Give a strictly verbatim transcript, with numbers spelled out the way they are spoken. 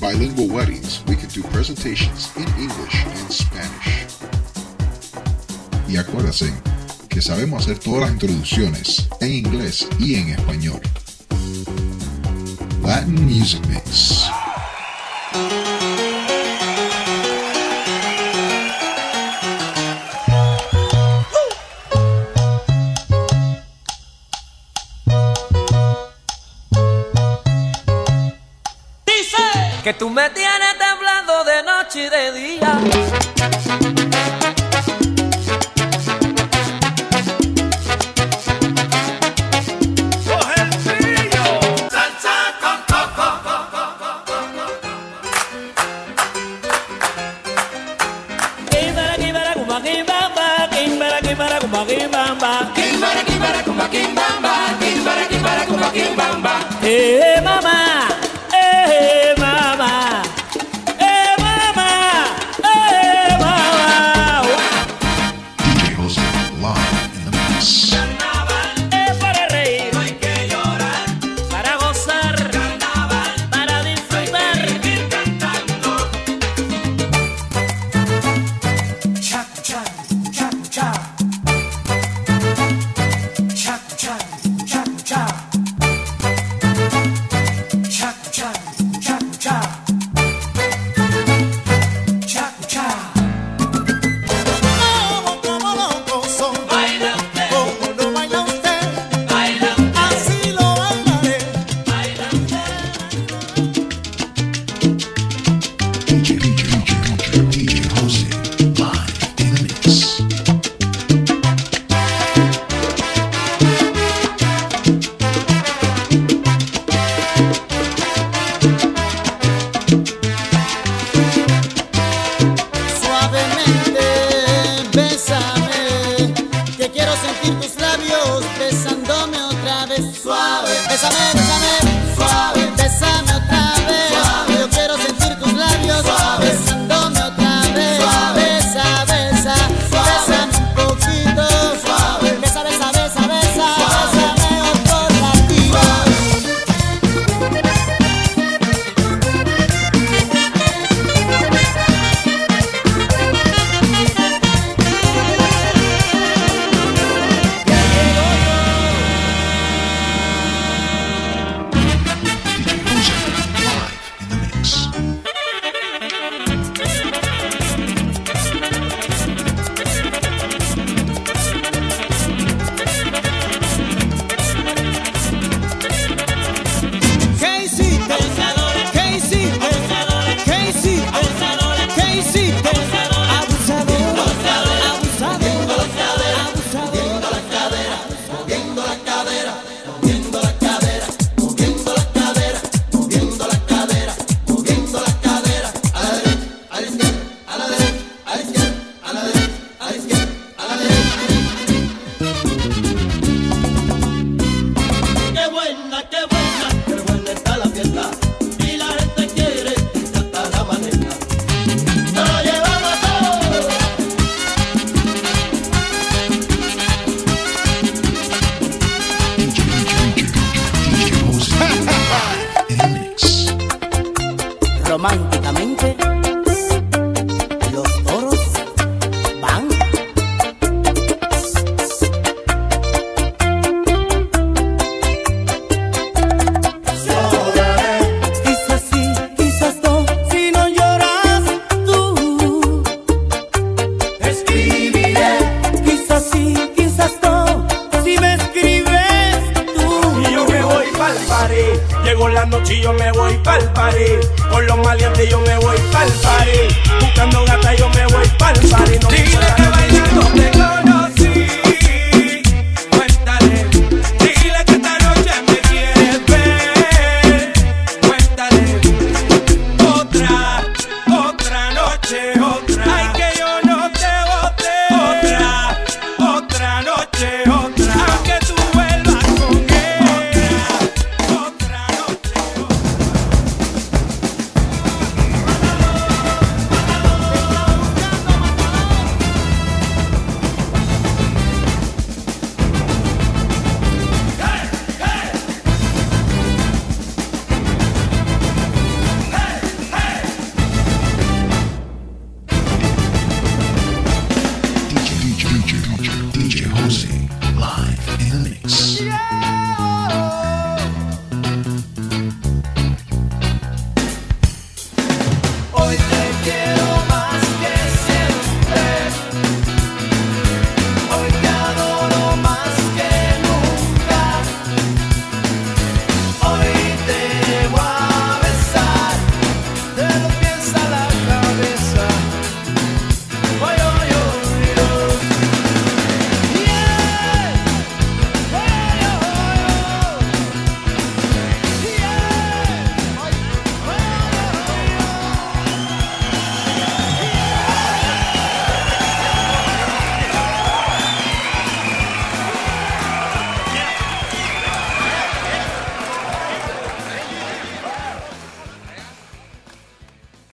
bilingual weddings, we can do presentations in English and Spanish. Y acuérdense que sabemos hacer todas las introducciones en inglés y en español. Latin Music Mix. Que tú me tienes temblando de noche y de día. Coge el brillo. Salsa con coco. Kimbara, kimbara, kumba, kimbamba. Kimbara, kimbara, kumba, kimbamba. Kimbara, kimbara, kumba, kimbamba. Kimbara, kimbara, kumba, kimbamba. Eh, mamá. Eh, mamá. Eh, mamá. Eh, mamá. D J Jose live in the mix. Carnaval es para reír, no hay que llorar. Para gozar, carnaval, para disfrutar, hay que vivir cantando. Cha cha cha cha. Cha cha cha cha. Cha cha cha cha. Cha cha. ¿Cómo, cómo lo gozo? Baila usted, ¿Cómo lo baila usted? baila usted, Así lo bailaré. baila usted. D J, D J, D J Jose live in the mix. Suavemente, bésame, que quiero sentir tus labios besándome otra vez. Suave, bésame, bésame, suave, bésame otra vez. Suave, yo quiero sentir tus labios besándome otra vez. Suave, besa, besa, bésame un poquito. Suave, besa, besa, besa, besa, bésame otro ratito. D J Jose live in the mix. ¿Qué hiciste? ¿Qué hiciste? ¿Qué hiciste? ¿Qué hiciste? Abusador, abusador, abusador, moviendo la cadera, moviendo la cadera, moviendo la cadera, moviendo la cadera, moviendo la cadera, a la derecha, a la izquierda, a la derecha, a la izquierda, a la derecha, a la izquierda, a la derecha. Qué buena, qué buena, qué buena está la fiesta y la gente quiere hasta la manera. Nos lo llevamos todo. D J, D J, D J Jose live in the mix. Románticamente, los toros van. Quizás sí, quizás no, si no lloras tú. Escribiré. Quizás sí, quizás no, si me escribes tú. Y yo me voy pa'l party. Llegó la noche y yo me voy pa'l party. Con los maleantes yo me voy pa'l party. Buscando gata yo me voy pa'l party. No me Dile importa que la bailando te conocí. Cuéntale, dile que esta noche me quieres ver. Cuéntale, otra, otra noche, otra. Ay, que yo no te boté. Otra, otra noche, otra. Aunque tú vuelvas con él. Otra, otra noche, otra. Jose, live in the mix. Yeah.